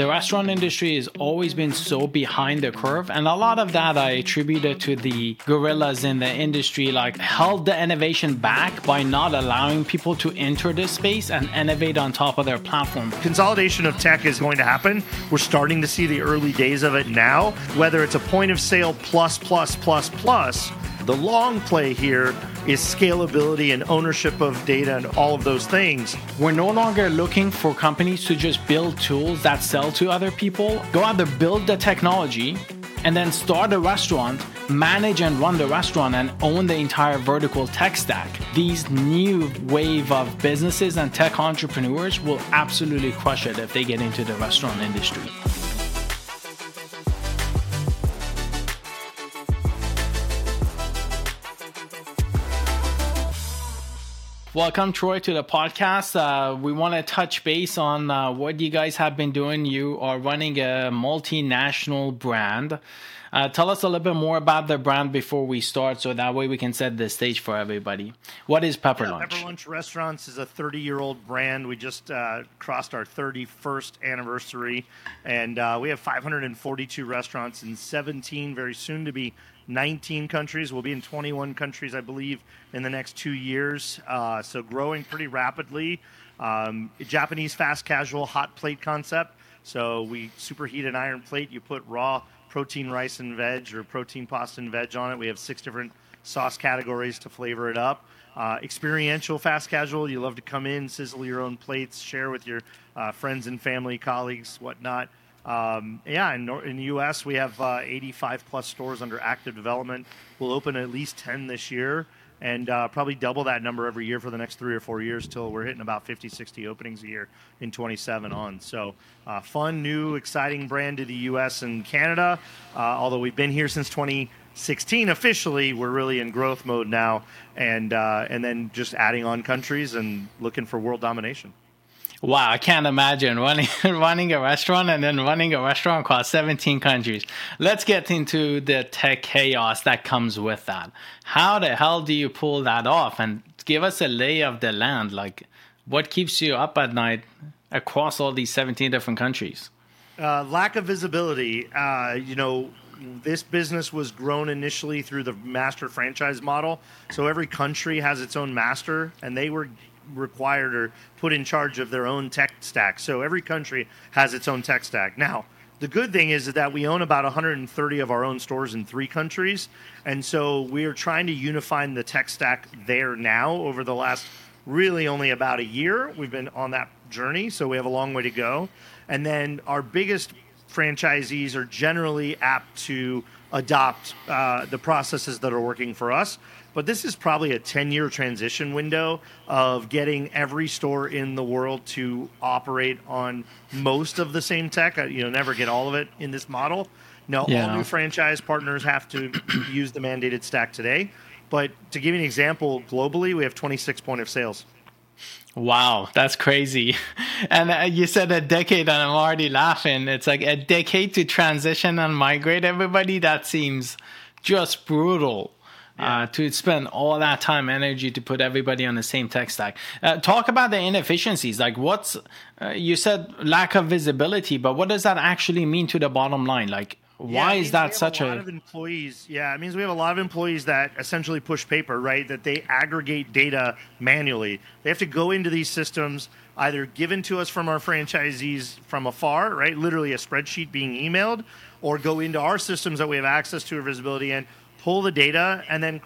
The restaurant industry has always been so behind the curve, and a lot of that I attributed to the gorillas in the industry, like held the innovation back by not allowing people to enter this space and innovate on top of their platform. Consolidation of tech is going to happen. We're starting to see the early days of it now, whether it's a point of sale plus. The long play here is scalability and ownership of data and all of those things. We're no longer looking for companies to just build tools that sell to other people. Go out there, build the technology, and then start a restaurant, manage and run the restaurant, and own the entire vertical tech stack. These new wave of businesses and tech entrepreneurs will absolutely crush it if they get into the restaurant industry. Welcome, Troy, to the podcast. We want to touch base on what you guys have been doing. You are running a multinational brand. Tell us a little bit more about the brand before we start, so that way we can set the stage for everybody. What is Pepper Lunch? Pepper Lunch Restaurants is a 30-year-old brand. We just crossed our 31st anniversary, and we have 542 restaurants in 17, very soon to be 19 countries. We'll be in 21 countries, I believe, in the next 2 years. So growing pretty rapidly. Japanese fast casual hot plate concept. So we superheat an iron plate. You put raw protein rice and veg or protein pasta and veg on it. We have 6 different sauce categories to flavor it up. Experiential fast casual. You love to come in, sizzle your own plates, share with your friends and family, colleagues, whatnot. In the U.S., we have 85 plus stores under active development. We'll open at least 10 this year and probably double that number every year for the next 3 or 4 years till we're hitting about 50, 60 openings a year in 27 on. So fun, new, exciting brand to the U.S. and Canada. Although we've been here since 2016 officially, we're really in growth mode now and then just adding on countries and looking for world domination. Wow, I can't imagine running a restaurant and then running a restaurant across 17 countries. Let's get into the tech chaos that comes with that. How the hell do you pull that off? And give us a lay of the land. Like, what keeps you up at night across all these 17 different countries? Lack of visibility. This business was grown initially through the master franchise model. So every country has its own master, and they were required or put in charge of their own tech stack. So every country has its own tech stack. Now, the good thing is that we own about 130 of our own stores in 3 countries. And so we are trying to unify the tech stack there now over the last really only about a year. We've been on that journey, so we have a long way to go. And then our biggest franchisees are generally apt to adopt the processes that are working for us. But this is probably a 10-year transition window of getting every store in the world to operate on most of the same tech. Never get all of it in this model. All new franchise partners have to use the mandated stack today. But to give you an example, globally, we have 26 point of sales. Wow, that's crazy. And you said a decade, and I'm already laughing. It's like a decade to transition and migrate everybody. That seems just brutal. To spend all that time, energy to put everybody on the same tech stack. Talk about the inefficiencies. Like, you said lack of visibility, but what does that actually mean to the bottom line? Like, why is that such a... lot of employees. Yeah, it means we have a lot of employees that essentially push paper, right? That they aggregate data manually. They have to go into these systems, either given to us from our franchisees from afar, right? Literally a spreadsheet being emailed, or go into our systems that we have access to or visibility in, pull the data, and then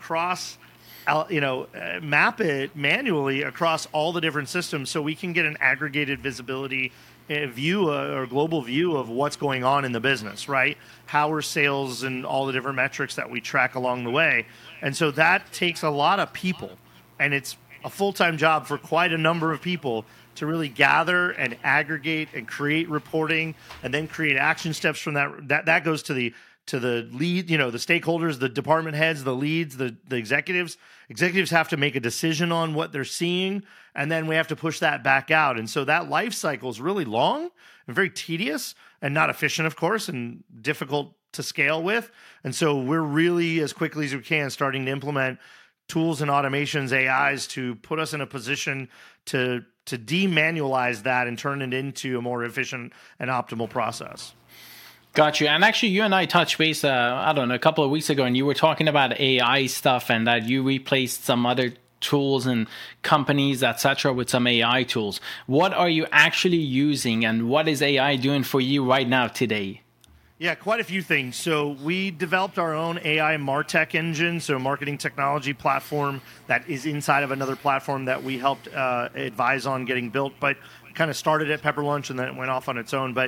map it manually across all the different systems so we can get an aggregated visibility view or global view of what's going on in the business, right? How are sales and all the different metrics that we track along the way. And so that takes a lot of people, and it's a full-time job for quite a number of people to really gather and aggregate and create reporting and then create action steps from that. That goes to the lead, the stakeholders, the department heads, the leads, the executives. Executives have to make a decision on what they're seeing, and then we have to push that back out. And so that life cycle is really long and very tedious and not efficient, of course, and difficult to scale with. And so we're really, as quickly as we can, starting to implement tools and automations, AIs, to put us in a position to demanualize that and turn it into a more efficient and optimal process. Got you. And actually, you and I touched base, I don't know, a couple of weeks ago, and you were talking about AI stuff and that you replaced some other tools and companies, etc., with some AI tools. What are you actually using, and what is AI doing for you right now today? Yeah, quite a few things. So we developed our own AI MarTech engine, so marketing technology platform that is inside of another platform that we helped advise on getting built, but kind of started at Pepper Lunch and then it went off on its own. But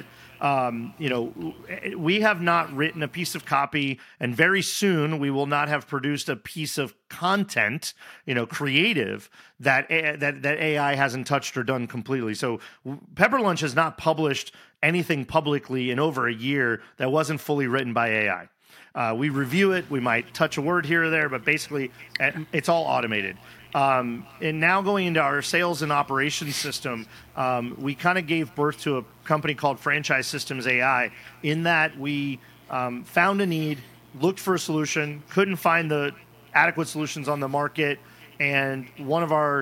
we have not written a piece of copy, and very soon we will not have produced a piece of content, creative that AI hasn't touched or done completely. So Pepper Lunch has not published anything publicly in over a year that wasn't fully written by AI. We review it, we might touch a word here or there, but basically it's all automated. And now going into our sales and operations system, we kind of gave birth to a company called Franchise Systems AI, in that we found a need, looked for a solution, couldn't find the adequate solutions on the market, and one of our,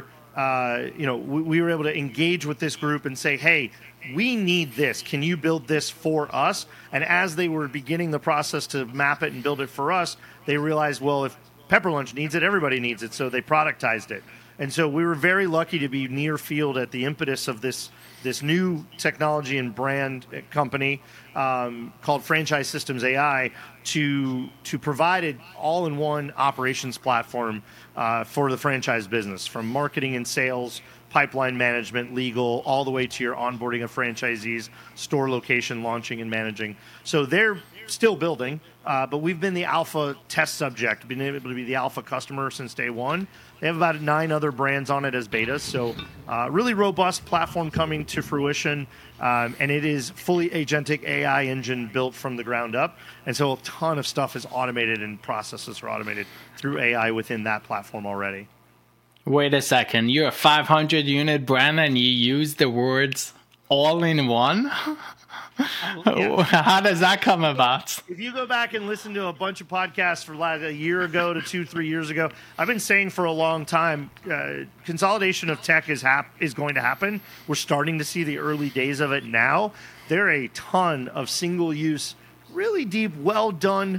we were able to engage with this group and say, hey, we need this. Can you build this for us? And as they were beginning the process to map it and build it for us, they realized, well, if Pepper Lunch needs it, everybody needs it. So they productized it. And so we were very lucky to be near field at the impetus of this new technology and brand company called Franchise Systems AI to provide an all-in-one operations platform for the franchise business, from marketing and sales, pipeline management, legal, all the way to your onboarding of franchisees, store location, launching and managing. So they're still building, but we've been the alpha test subject, been able to be the alpha customer since day one. They have about 9 other brands on it as betas, so really robust platform coming to fruition, and it is fully agentic AI engine built from the ground up, and so a ton of stuff is automated and processes are automated through AI within that platform already. Wait a second, you're a 500-unit brand and you use the words all in one? Yeah. How does that come about? If you go back and listen to a bunch of podcasts for like a year ago to 2-3 years ago, I've been saying for a long time, consolidation of tech is going to happen. We're starting to see the early days of it now. There are a ton of single-use, really deep, well-done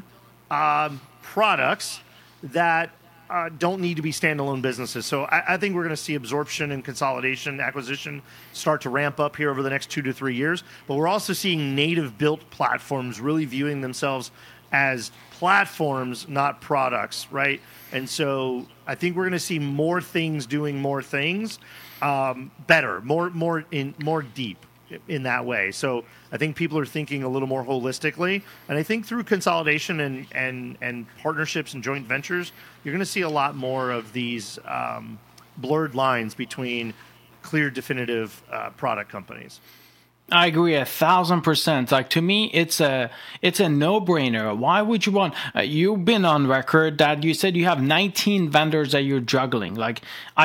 products that don't need to be standalone businesses. So I think we're going to see absorption and consolidation, acquisition start to ramp up here over the next 2 to 3 years. But we're also seeing native built platforms really viewing themselves as platforms, not products, right? And so I think we're going to see more things doing more things better, more deep in that way. So I think people are thinking a little more holistically, and I think through consolidation and partnerships and joint ventures, you're going to see a lot more of these blurred lines between clear, definitive product companies. I agree 1,000%. Like, to me, it's a no-brainer. Why would you want? You've been on record that you said you have 19 vendors that you're juggling. Like,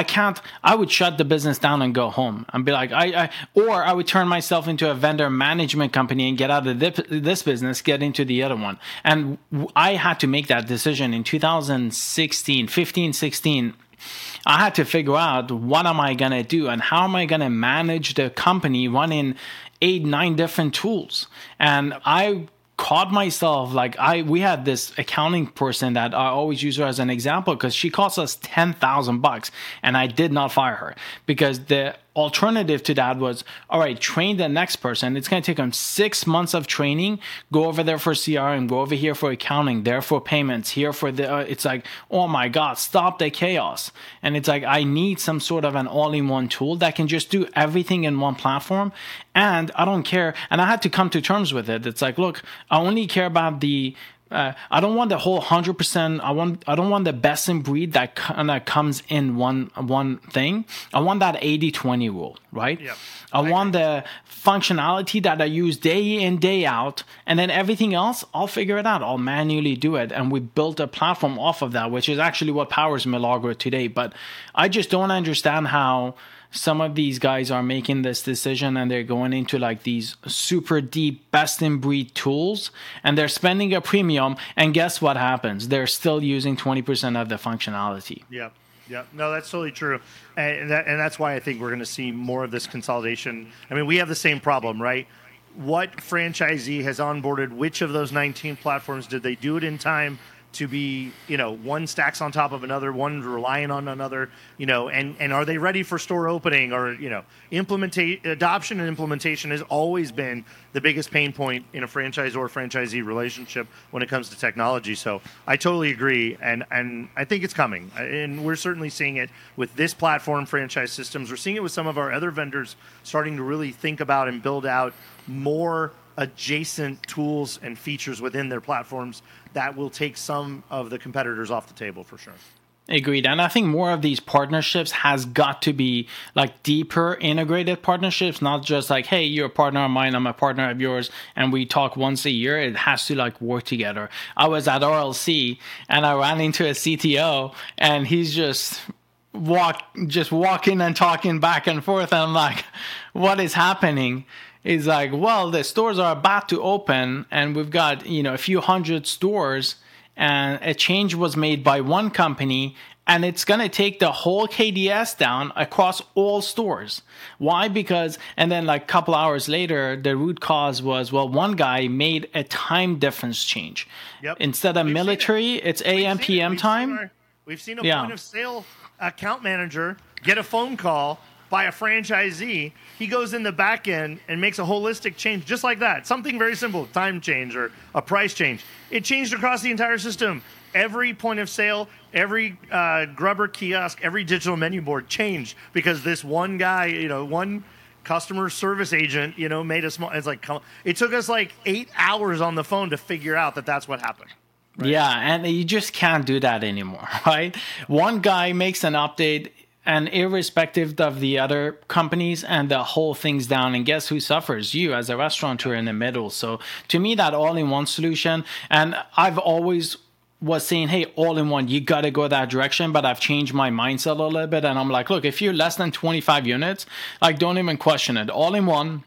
I would shut the business down and go home and be like, or I would turn myself into a vendor management company and get out of this business, get into the other one. And I had to make that decision in 2016, 15, 16. I had to figure out, what am I going to do and how am I going to manage the company running 8-9 different tools. And I caught myself, like, we had this accounting person that I always use her as an example because she cost us $10,000 and I did not fire her, because the alternative to that was, all right, train the next person. It's going to take them 6 months of training. Go over there for CRM, go over here for accounting, there for payments, here for the, it's like, oh my God, stop the chaos. And it's like, I need some sort of an all-in-one tool that can just do everything in one platform. And I don't care. And I had to come to terms with it. It's like, look, I only care about the, I don't want the whole 100%. I don't want the best in breed that comes in one thing. I want that 80-20 rule, right? Yep. I want the functionality that I use day in, day out, and then everything else, I'll figure it out. I'll manually do it. And we built a platform off of that, which is actually what powers Milagro today. But I just don't understand how some of these guys are making this decision and they're going into like these super deep best in breed tools and they're spending a premium, and guess what happens? They're still using 20% of the functionality. Yep. Yeah, no, that's totally true, and that's why I think we're going to see more of this consolidation. I mean, we have the same problem, right? What franchisee has onboarded which of those 19 platforms? Did they do it in time to be, one stacks on top of another, one relying on another, and are they ready for store opening? Or, adoption and implementation has always been the biggest pain point in a franchise or franchisee relationship when it comes to technology. So I totally agree, and I think it's coming, and we're certainly seeing it with this platform, Franchise Systems. We're seeing it with some of our other vendors starting to really think about and build out more adjacent tools and features within their platforms that will take some of the competitors off the table for sure. Agreed. And I think more of these partnerships has got to be like deeper integrated partnerships, not just like, hey, you're a partner of mine, I'm a partner of yours, and we talk once a year. It has to like work together. I was at RLC and I ran into a CTO and he's just walking and talking back and forth. And I'm like, what is happening? Is like, well, the stores are about to open and we've got, a few hundred stores and a change was made by one company and it's going to take the whole KDS down across all stores. Why? Because, and then like a couple hours later, the root cause was, well, one guy made a time difference change. Yep. Instead of military, it's AM, PM time. We've seen a point of sale account manager get a phone call by a franchisee. He goes in the back end and makes a holistic change just like that. Something very simple, time change or a price change. It changed across the entire system. Every point of sale, every Grubber kiosk, every digital menu board changed because this one guy, one customer service agent, made a small, it took us like 8 hours on the phone to figure out that that's what happened. Right? Yeah, and you just can't do that anymore, right? One guy makes an update and irrespective of the other companies and the whole thing's down, and guess who suffers? You as a restaurateur in the middle. So to me, that all-in-one solution, and I've always was saying, hey, all-in-one, you got to go that direction, but I've changed my mindset a little bit and I'm like, look, if you're less than 25 units, like don't even question it. All-in-one,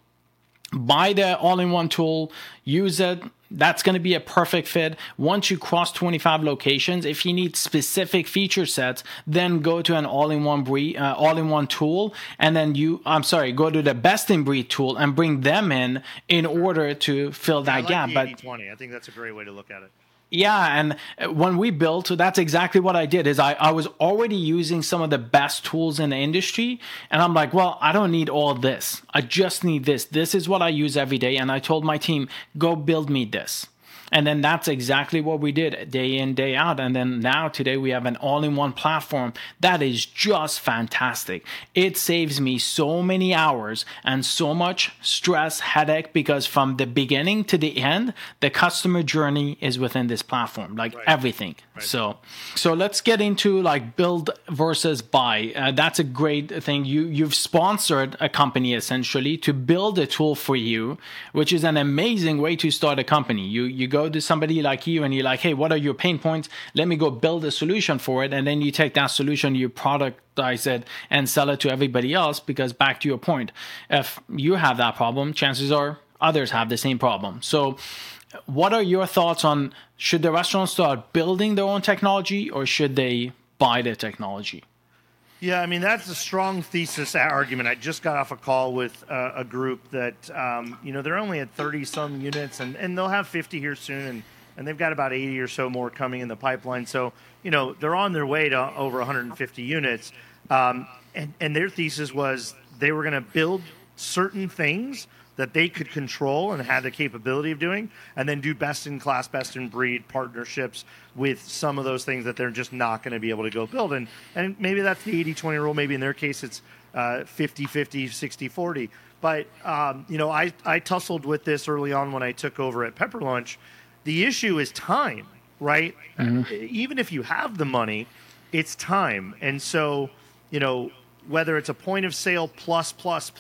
buy the all-in-one tool, use it. That's going to be a perfect fit. Once you cross 25 locations, if you need specific feature sets, then go to an all-in-one tool, and then go to the best-in-breed tool and bring them in order to fill that gap. The 80/20. I think that's a great way to look at it. Yeah, and when we built, that's exactly what I did. Is I was already using some of the best tools in the industry, and I'm like, well, I don't need all this. I just need this. This is what I use every day, and I told my team, go build me this. And then that's exactly what we did day in, day out. And then now today we have an all-in-one platform that is just fantastic. It saves me so many hours and so much stress, headache, because from the beginning to the end, the customer journey is within this platform, like everything. Right. So let's get into like build versus buy. That's a great thing. You've sponsored a company essentially to build a tool for you, which is an amazing way to start a company. You go to somebody like you and you're like, hey, what are your pain points? Let me go build a solution for it. And then you take that solution, you productize it and sell it to everybody else, because back to your point, if you have that problem, chances are others have the same problem. So what are your thoughts on, should the restaurants start building their own technology or should they buy the technology? Yeah, I mean, that's a strong thesis argument. I just got off a call with a group that, they're only at 30-some units, and they'll have 50 here soon, and they've got about 80 or so more coming in the pipeline. So, they're on their way to over 150 units. And their thesis was they were going to build certain things that they could control and had the capability of doing, and then do best-in-class, best-in-breed partnerships with some of those things that they're just not going to be able to go build. And maybe that's the 80-20 rule. Maybe in their case it's 50-50, 60-40. But, I tussled with this early on when I took over at Pepper Lunch. The issue is time, right? Mm-hmm. Even if you have the money, it's time. And so, whether it's a point of sale plus,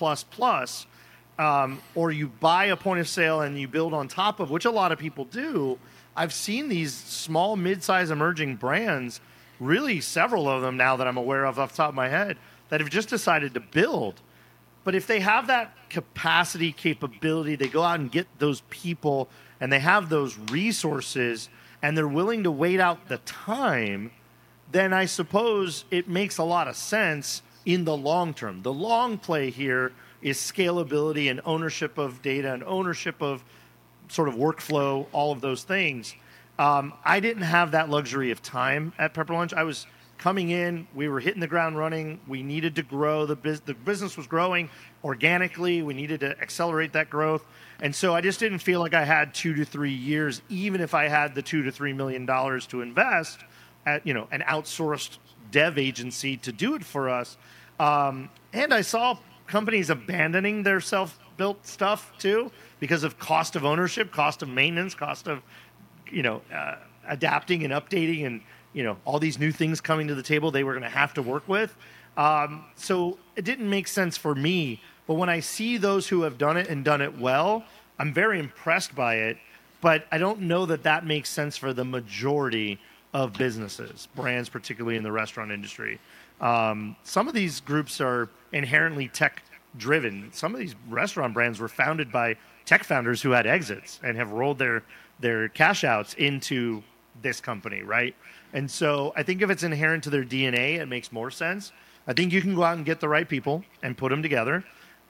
or you buy a point of sale and you build on top of, which a lot of people do. I've seen these small, mid-size emerging brands, really several of them now that I'm aware of off the top of my head, that have just decided to build. But if they have that capacity, capability, they go out and get those people and they have those resources and they're willing to wait out the time, then I suppose it makes a lot of sense in the long term. The long play here is scalability and ownership of data and ownership of sort of workflow, all of those things. I didn't have that luxury of time at Pepper Lunch. I was coming in, we were hitting the ground running. We needed to grow. The business was growing organically. We needed to accelerate that growth. And so I just didn't feel like I had 2 to 3 years, even if I had the $2 to $3 million to invest at, an outsourced dev agency to do it for us. And I saw companies abandoning their self-built stuff too because of cost of ownership, cost of maintenance, cost of adapting and updating and all these new things coming to the table they were going to have to work with. So it didn't make sense for me. But when I see those who have done it and done it well, I'm very impressed by it. But I don't know that makes sense for the majority of businesses, brands, particularly in the restaurant industry. Some of these groups are inherently tech-driven. Some of these restaurant brands were founded by tech founders who had exits and have rolled their cash outs into this company, right? And so I think if it's inherent to their DNA, it makes more sense. I think you can go out and get the right people and put them together.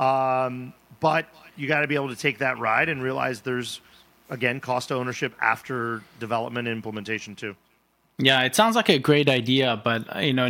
But you got to be able to take that ride and realize there's, again, cost of ownership after development and implementation too. Yeah, it sounds like a great idea, but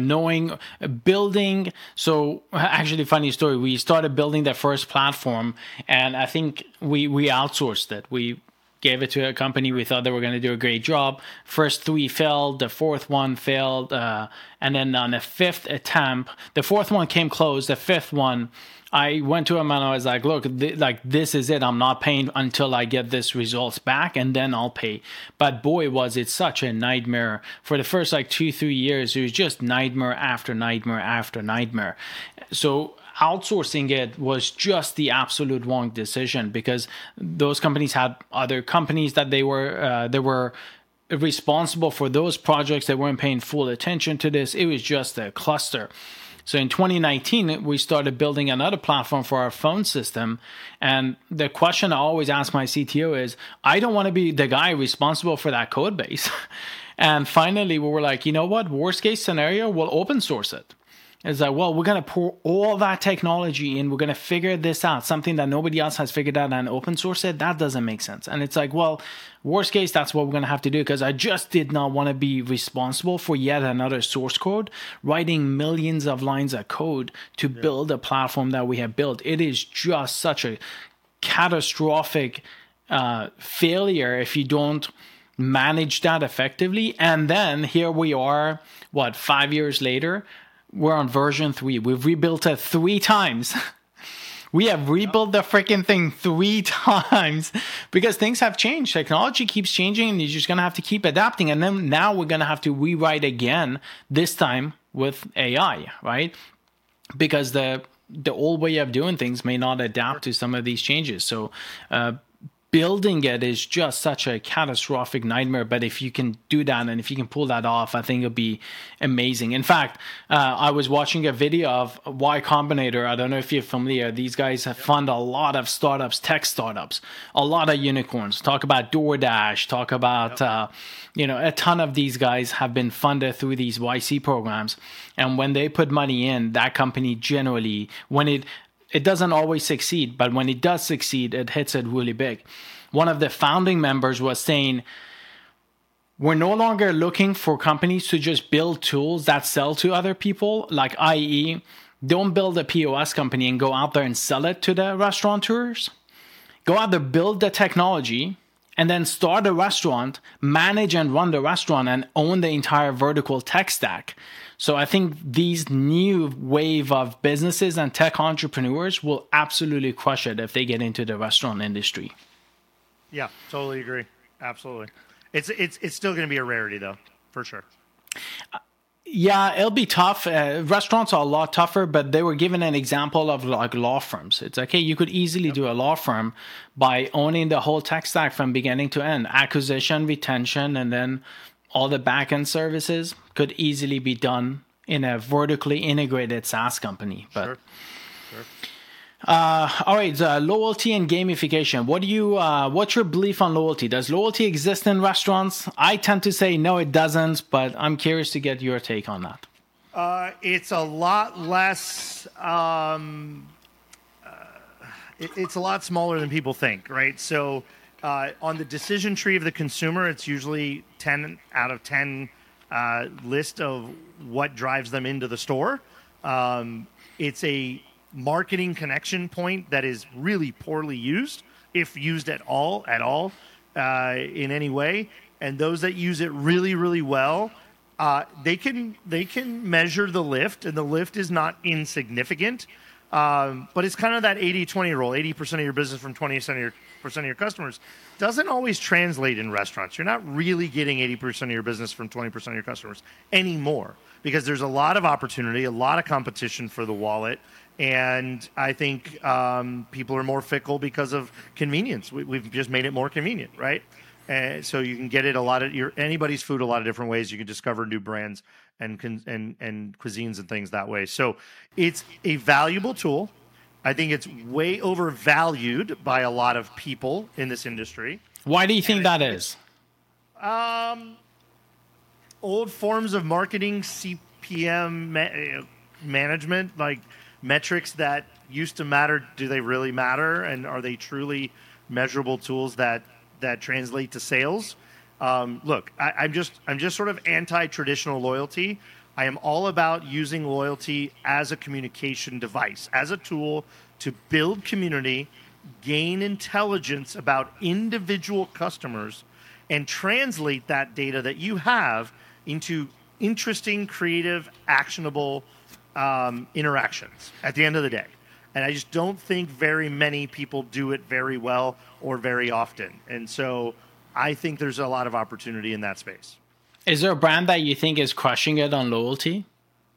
building. So actually, funny story. We started building the first platform, and I think we outsourced it. We gave it to a company. We thought they were going to do a great job. First 3 failed. The fourth one failed, and then on the 5th attempt, the fourth one came close. The 5th one, I went to him and I was like, look, this is it. I'm not paying until I get this results back, and then I'll pay. But boy, was it such a nightmare. For the first 2-3 years, it was just nightmare after nightmare after nightmare. So outsourcing it was just the absolute wrong decision, because those companies had other companies that they were responsible for those projects. They weren't paying full attention to this. It was just a cluster. So in 2019, we started building another platform for our phone system. And the question I always ask my CTO is, I don't want to be the guy responsible for that code base. And finally, we were like, you know what? Worst case scenario, we'll open source it. It's like, well, we're going to pour all that technology in. We're going to figure this out, something that nobody else has figured out, and open source it. That doesn't make sense. And it's like, well, worst case, that's what we're going to have to do, because I just did not want to be responsible for yet another source code, writing millions of lines of code to build a platform that we have built. It is just such a catastrophic failure if you don't manage that effectively. And then here we are, 5 years later? We're on version 3. We've rebuilt it 3 times. We have rebuilt the freaking thing 3 times because things have changed. Technology keeps changing, and you're just going to have to keep adapting. And then now we're going to have to rewrite again, this time with AI, right? Because the old way of doing things may not adapt to some of these changes. So building it is just such a catastrophic nightmare. But if you can do that, and if you can pull that off, I think it'll be amazing. In fact, I was watching a video of Y Combinator. I don't know if you're familiar. These guys have funded a lot of startups, tech startups, a lot of unicorns. Talk about DoorDash, talk about, a ton of these guys have been funded through these YC programs. And when they put money in, that company generally, when it doesn't always succeed, but when it does succeed, it hits it really big. One of the founding members was saying, we're no longer looking for companies to just build tools that sell to other people, like i.e., don't build a POS company and go out there and sell it to the restaurateurs. Go out there, build the technology, and then start a restaurant, manage and run the restaurant, and own the entire vertical tech stack. So I think these new wave of businesses and tech entrepreneurs will absolutely crush it if they get into the restaurant industry. Yeah, totally agree. Absolutely. It's still going to be a rarity, though, for sure. Yeah, it'll be tough. Restaurants are a lot tougher, but they were given an example of law firms. It's okay, you could easily do a law firm by owning the whole tech stack from beginning to end. Acquisition, retention, and then all the back-end services could easily be done in a vertically integrated SaaS company. But Sure. All right, loyalty and gamification. What's your belief on loyalty? Does loyalty exist in restaurants? I tend to say no, it doesn't, but I'm curious to get your take on that. It's a lot less. It's a lot smaller than people think, right? So, on the decision tree of the consumer, it's usually 10 out of 10 list of what drives them into the store. It's a marketing connection point that is really poorly used, if used at all, in any way. And those that use it really, really well, they can measure the lift, and the lift is not insignificant. But it's kind of that 80-20 rule. 80% of your business from 20% of your customers doesn't always translate in restaurants. You're not really getting 80% of your business from 20% of your customers anymore, because there's a lot of opportunity, a lot of competition for the wallet. And I think people are more fickle because of convenience. We've just made it more convenient, right? So you can get it anybody's food a lot of different ways. You can discover new brands and cuisines and things that way. So it's a valuable tool. I think it's way overvalued by a lot of people in this industry. Why do you think that is? Old forms of marketing, CPM management, like metrics that used to matter. Do they really matter? And are they truly measurable tools that translate to sales? Look, I'm just sort of anti-traditional loyalty. I am all about using loyalty as a communication device, as a tool to build community, gain intelligence about individual customers, and translate that data that you have into interesting, creative, actionable interactions at the end of the day. And I just don't think very many people do it very well or very often. And so I think there's a lot of opportunity in that space. Is there a brand that you think is crushing it on loyalty?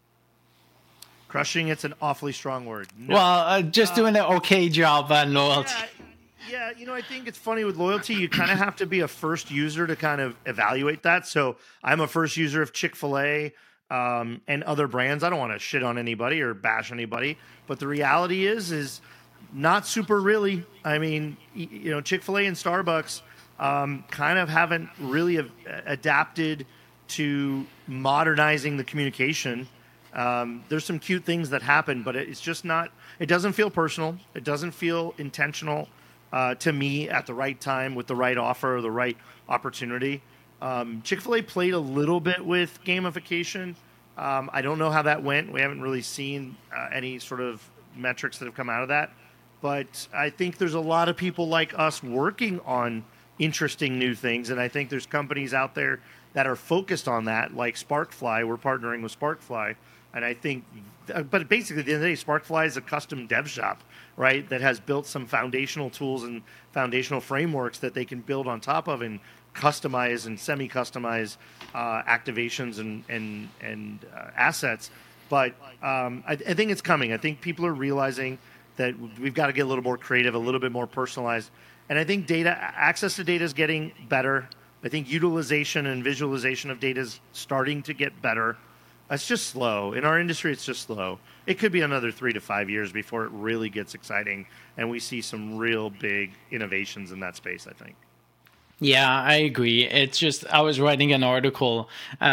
Crushing, it's an awfully strong word. No. Well, just doing an okay job on loyalty. Yeah, I think it's funny with loyalty, you kind of have to be a first user to kind of evaluate that. So I'm a first user of Chick-fil-A and other brands. I don't want to shit on anybody or bash anybody, but the reality is not super really. I mean, Chick-fil-A and Starbucks kind of haven't really adapted to modernizing the communication. There's some cute things that happen, but it's just not, it doesn't feel personal. It doesn't feel intentional to me at the right time with the right offer or the right opportunity. Chick-fil-A played a little bit with gamification. I don't know how that went. We haven't really seen any sort of metrics that have come out of that. But I think there's a lot of people like us working on interesting new things. And I think there's companies out there that are focused on that, like Sparkfly. We're partnering with Sparkfly. And I think, but basically at the end of the day, Sparkfly is a custom dev shop, right, that has built some foundational tools and foundational frameworks that they can build on top of and customize and semi-customize activations and assets. But I think it's coming. I think people are realizing that we've got to get a little more creative, a little bit more personalized. And I think access to data is getting better. I think utilization and visualization of data is starting to get better. It's just slow. In our industry, it's just slow. It could be another 3 to 5 years before it really gets exciting and we see some real big innovations in that space, I think. Yeah, I agree. It's just, I was writing an article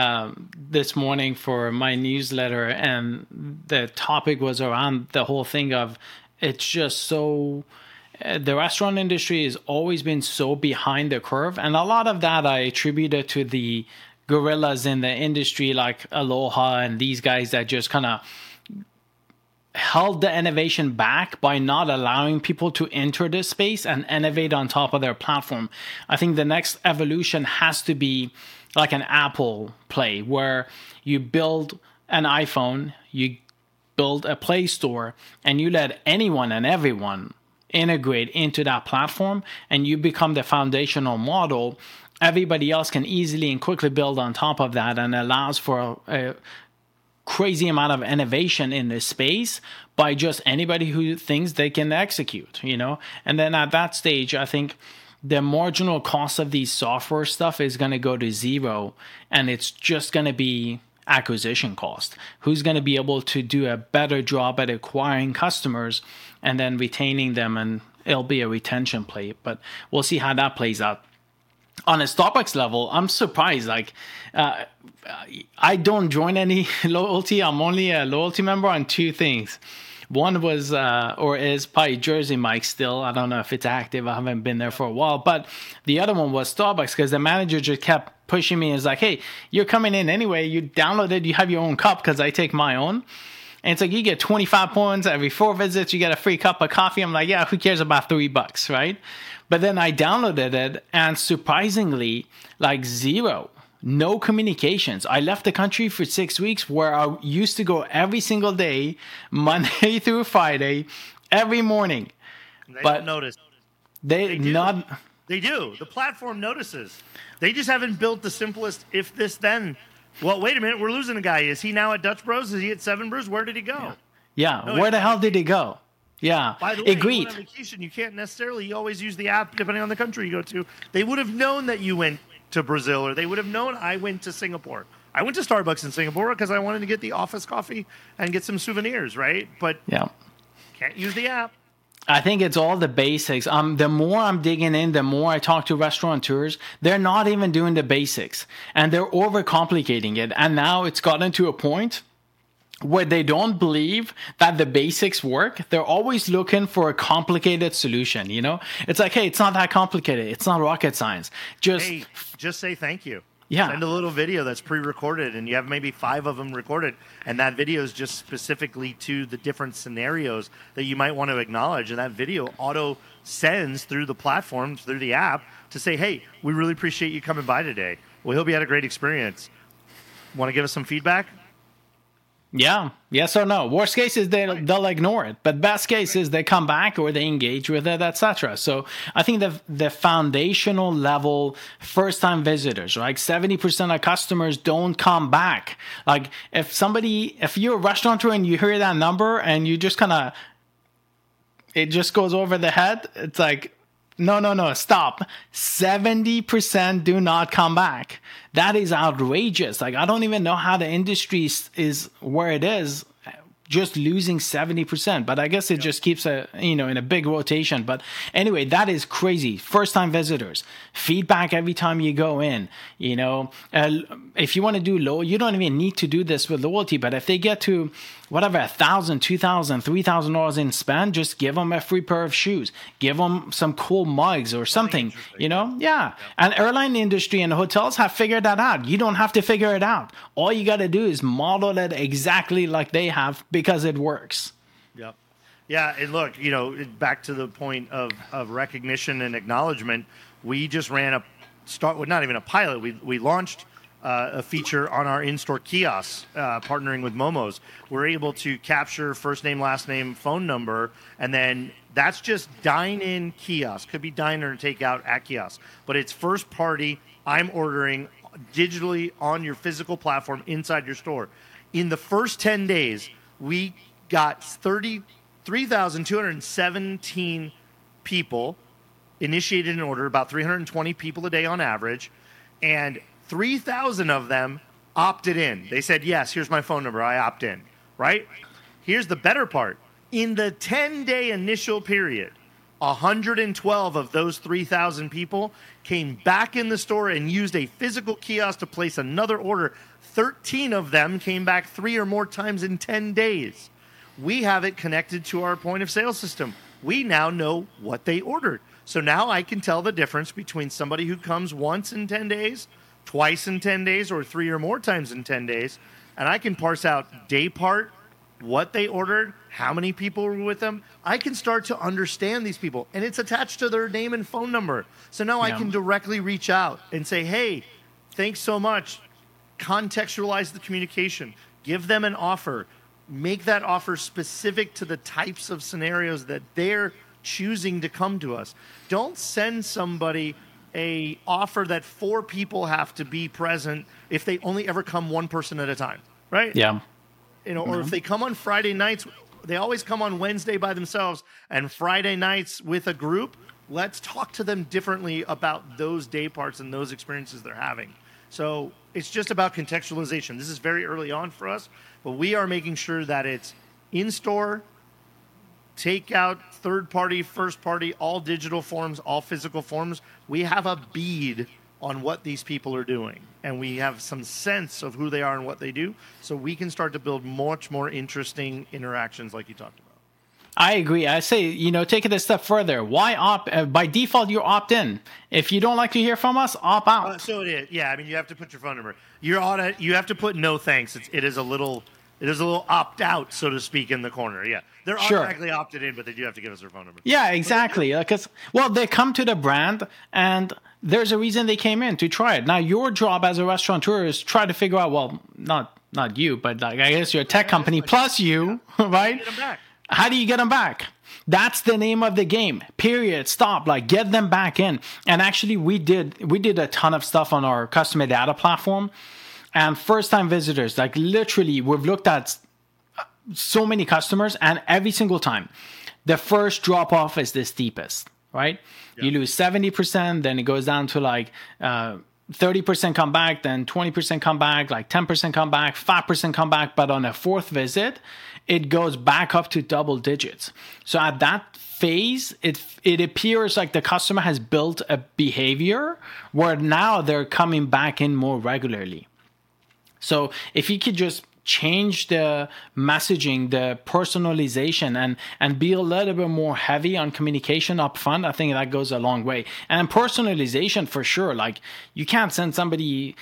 this morning for my newsletter, and the topic was around the whole thing of it's just so, the restaurant industry has always been so behind the curve. And a lot of that I attributed to the gorillas in the industry like Aloha and these guys that just kind of held the innovation back by not allowing people to enter this space and innovate on top of their platform. I think the next evolution has to be like an Apple play, where you build an iPhone, you build a Play Store, and you let anyone and everyone integrate into that platform, and you become the foundational model. Everybody else can easily and quickly build on top of that, and allows for a crazy amount of innovation in this space by just anybody who thinks they can execute, And then at that stage, I think the marginal cost of these software stuff is going to go to zero, and it's just going to be acquisition cost? Who's going to be able to do a better job at acquiring customers and then retaining them? And it'll be a retention play, but we'll see how that plays out. On a Starbucks level, I'm surprised. I don't join any loyalty. I'm only a loyalty member on two things. One was or is probably Jersey Mike still. I don't know if it's active. I haven't been there for a while. But the other one was Starbucks, because the manager just kept pushing me. It's like, hey, you're coming in anyway. You downloaded, you have your own cup, because I take my own. And it's like, you get 25 points every 4 visits. You get a free cup of coffee. I'm like, yeah, who cares about $3, right? But then I downloaded it, and surprisingly, like zero. No communications. I left the country for 6 weeks, where I used to go every single day, Monday through Friday, every morning. They don't notice. They not. They do. The platform notices. They just haven't built the simplest if this then. Well, wait a minute. We're losing a guy. Is he now at Dutch Bros? Is he at Seven Brews? Where did he go? Yeah. No, where the hell did he go? Yeah. By the way, agreed. On vacation, you can't necessarily always use the app depending on the country you go to. They would have known that you went to Brazil, or they would have known I went to Singapore. I went to Starbucks in Singapore because I wanted to get the office coffee and get some souvenirs, right? But yeah, can't use the app. I think it's all the basics. The more I'm digging in, the more I talk to restaurateurs, they're not even doing the basics, and they're overcomplicating it. And now it's gotten to a point where they don't believe that the basics work. They're always looking for a complicated solution, you know? It's like, hey, it's not that complicated. It's not rocket science. Just say thank you. Yeah. Send a little video that's pre-recorded, and you have maybe 5 of them recorded, and that video is just specifically to the different scenarios that you might want to acknowledge, and that video auto sends through the platform, through the app, to say, hey, we really appreciate you coming by today. We hope you had a great experience. Want to give us some feedback? Yeah. Yes or no. Worst case is they'll ignore it, but best case is they come back or they engage with it, etc. So I think the foundational level first-time visitors, like 70% of customers don't come back. Like if you're a restaurateur and you hear that number and you just it just goes over the head, it's like, no, stop. 70% do not come back. That is outrageous. Like, I don't even know how the industry is where it is, just losing 70%. But I guess it just keeps in a big rotation. But anyway, that is crazy. First-time visitors, feedback every time you go in. If you want to do you don't even need to do this with loyalty. But if they get to whatever, $1,000, $2,000, $3,000 in spend, just give them a free pair of shoes. Give them some cool mugs or something, Yeah. And airline industry and hotels have figured that out. You don't have to figure it out. All you got to do is model it exactly like they have, because it works. Yep. Yeah, and look, back to the point of recognition and acknowledgement, we just ran not even a pilot. We launched a feature on our in-store kiosks, partnering with Momo's. We're able to capture first name, last name, phone number, and then that's just dine-in kiosk. Could be dine or take out at kiosk, but it's first party. I'm ordering digitally on your physical platform inside your store. In the first 10 days, we got 3,217 people initiated an order, about 320 people a day on average, and 3,000 of them opted in. They said, yes, here's my phone number. I opt in, right? Here's the better part. In the 10-day initial period, 112 of those 3,000 people came back in the store and used a physical kiosk to place another order. 13 of them came back 3 or more times in 10 days. We have it connected to our point of sale system. We now know what they ordered. So now I can tell the difference between somebody who comes once in 10 days, twice in 10 days, or 3 or more times in 10 days. And I can parse out day part, what they ordered, how many people were with them. I can start to understand these people. And it's attached to their name and phone number. So now I can directly reach out and say, hey, thanks so much. Contextualize the communication. Give them an offer. Make that offer specific to the types of scenarios that they're choosing to come to us. Don't send somebody a offer that 4 people have to be present if they only ever come one person at a time, right? Yeah. Or if they come on Friday nights, they always come on Wednesday by themselves, and Friday nights with a group. Let's talk to them differently about those day parts and those experiences they're having. So it's just about contextualization. This is very early on for us, but we are making sure that it's in-store, takeout, third-party, first-party, all digital forms, all physical forms. We have a bead on what these people are doing, and we have some sense of who they are and what they do, so we can start to build much more interesting interactions like you talked about. I agree. I say, take it a step further. Why opt? By default, you opt in. If you don't like to hear from us, opt out. So it is. Yeah, I mean, you have to put your phone number. You have to put no thanks. It is a little opt out, so to speak, in the corner. Yeah, they're automatically opted in, but they do have to give us their phone number. Yeah, exactly. Because they come to the brand, and there's a reason they came in to try it. Now, your job as a restaurateur is try to figure out. Well, not you, but I guess your tech company plus you, right? Get them back. How do you get them back? That's the name of the game. Period. Stop. Get them back in. And actually, we did a ton of stuff on our customer data platform. And first-time visitors, literally, we've looked at so many customers, and every single time, the first drop-off is the steepest, right? Yeah. You lose 70%, then it goes down to 30% come back, then 20% come back, 10% come back, 5% come back. But on a fourth visit, it goes back up to double digits. So at that phase, it appears like the customer has built a behavior where now they're coming back in more regularly. So if you could just change the messaging, the personalization, and be a little bit more heavy on communication up front, I think that goes a long way. And personalization for sure. You can't send somebody,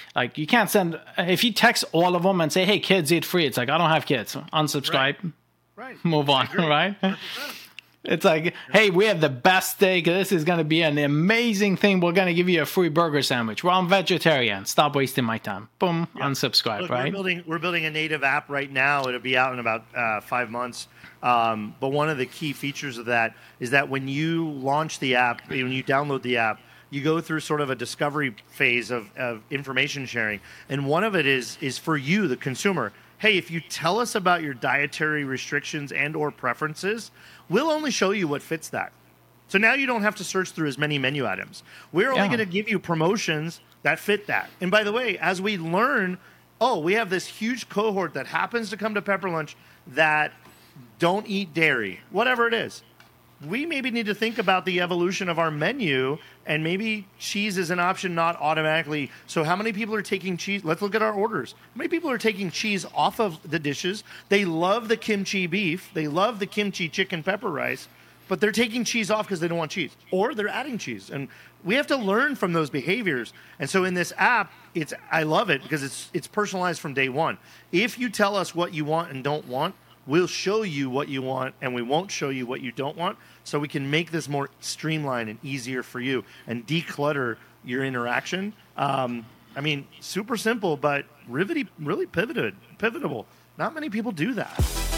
if you text all of them and say, hey, kids eat free, it's I don't have kids. Unsubscribe. Right. Move on, right? 100%. It's hey, we have the best steak. This is going to be an amazing thing. We're going to give you a free burger sandwich. Well, I'm vegetarian. Stop wasting my time. Boom, unsubscribe, Look, right? We're building a native app right now. It'll be out in about 5 months. But one of the key features of that is that when you launch the app, when you download the app, you go through sort of a discovery phase of information sharing. And one of it is for you, the consumer. Hey, if you tell us about your dietary restrictions and or preferences, we'll only show you what fits that. So now you don't have to search through as many menu items. We're only going to give you promotions that fit that. And by the way, as we learn, we have this huge cohort that happens to come to Pepper Lunch that don't eat dairy, whatever it is. We maybe need to think about the evolution of our menu, and maybe cheese is an option, not automatically. So how many people are taking cheese? Let's look at our orders. How many people are taking cheese off of the dishes? They love the kimchi beef. They love the kimchi chicken pepper rice, but they're taking cheese off because they don't want cheese, or they're adding cheese. And we have to learn from those behaviors. And so in this app, I love it because it's personalized from day one. If you tell us what you want and don't want, we'll show you what you want, and we won't show you what you don't want, so we can make this more streamlined and easier for you and declutter your interaction. Super simple, but really pivotal. Not many people do that.